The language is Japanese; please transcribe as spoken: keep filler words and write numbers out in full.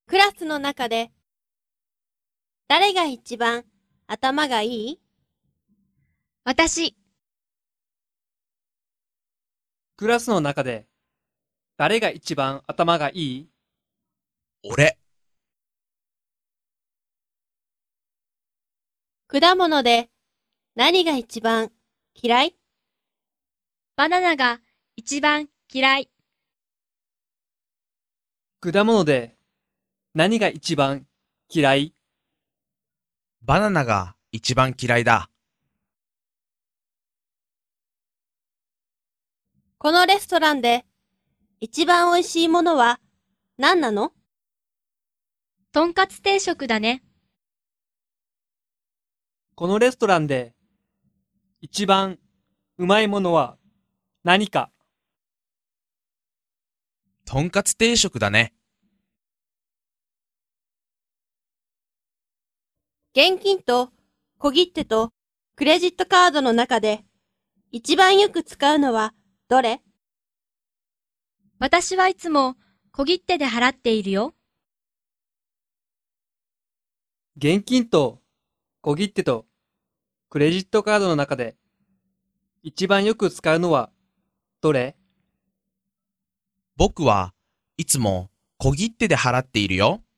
クラスの中で誰が一番頭がいい？ 私、 クラスの中で誰が一番頭がいい？ 俺、 果物で何が一番嫌い？ バナナが一番嫌い。 果物で何が一番嫌い？ バナナが一番嫌いだ。 このレストランで一番美味しいものは何なの？ とんかつ定食だね。 このレストランで一番うまいものは何か？ とんかつ定食だね。 現金と小切手とクレジットカードの中で一番よく使うのはどれ？ 私はいつも小切手で払っているよ。 現金と小切手とクレジットカードの中で一番よく使うのはどれ？ 僕はいつも小切手で払っているよ。